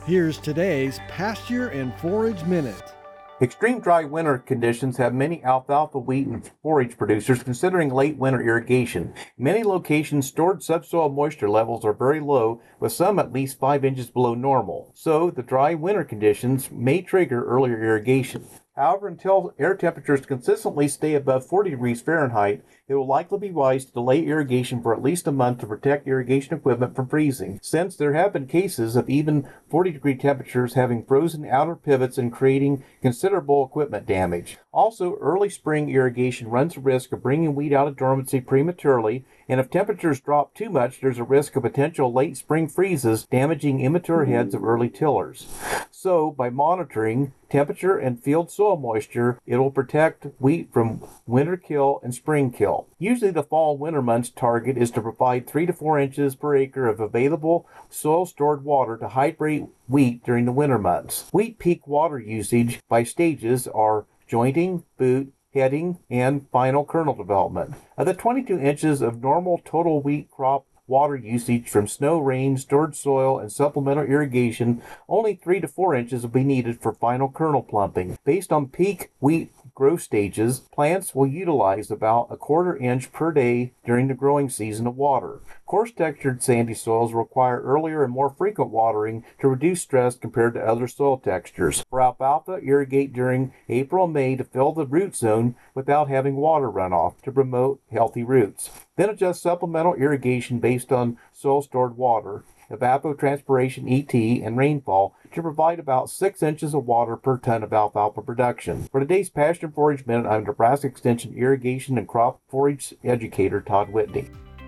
Here's today's Pasture and Forage Minute. Extreme dry winter conditions have many alfalfa, wheat, and forage producers considering late winter irrigation. In many locations, stored subsoil moisture levels are very low, with some at least 5 inches below normal. So, the dry winter conditions may trigger earlier irrigation. However, until air temperatures consistently stay above 40 degrees Fahrenheit, it will likely be wise to delay irrigation for at least a month to protect irrigation equipment from freezing, since there have been cases of even 40-degree temperatures having frozen outer pivots and creating considerable equipment damage. Also, early spring irrigation runs the risk of bringing wheat out of dormancy prematurely, and if temperatures drop too much, there's a risk of potential late spring freezes damaging immature heads of early tillers. So, by monitoring temperature and field soil moisture, it will protect wheat from winter kill and spring kill. Usually the fall and winter months target is to provide 3 to 4 inches per acre of available soil stored water to hydrate wheat during the winter months. Wheat peak water usage by stages are jointing, boot, heading, and final kernel development. Of the 22 inches of normal total wheat crop water usage from snow, rain, stored soil, and supplemental irrigation, only 3 to 4 inches will be needed for final kernel plumping. Based on peak wheat growth stages, plants will utilize about a 1/4 inch per day during the growing season of water. Coarse textured sandy soils require earlier and more frequent watering to reduce stress compared to other soil textures. For alfalfa, irrigate during April and May to fill the root zone without having water runoff to promote healthy roots. Then adjust supplemental irrigation based on soil stored water, evapotranspiration ET, and rainfall to provide about 6 inches of water per ton of alfalfa production. For today's Pasture and Forage Minute, I'm Nebraska Extension Irrigation and Crop Forage Educator Todd Whitney.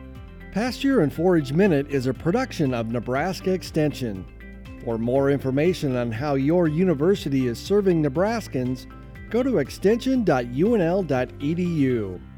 Pasture and Forage Minute is a production of Nebraska Extension. For more information on how your university is serving Nebraskans, go to extension.unl.edu.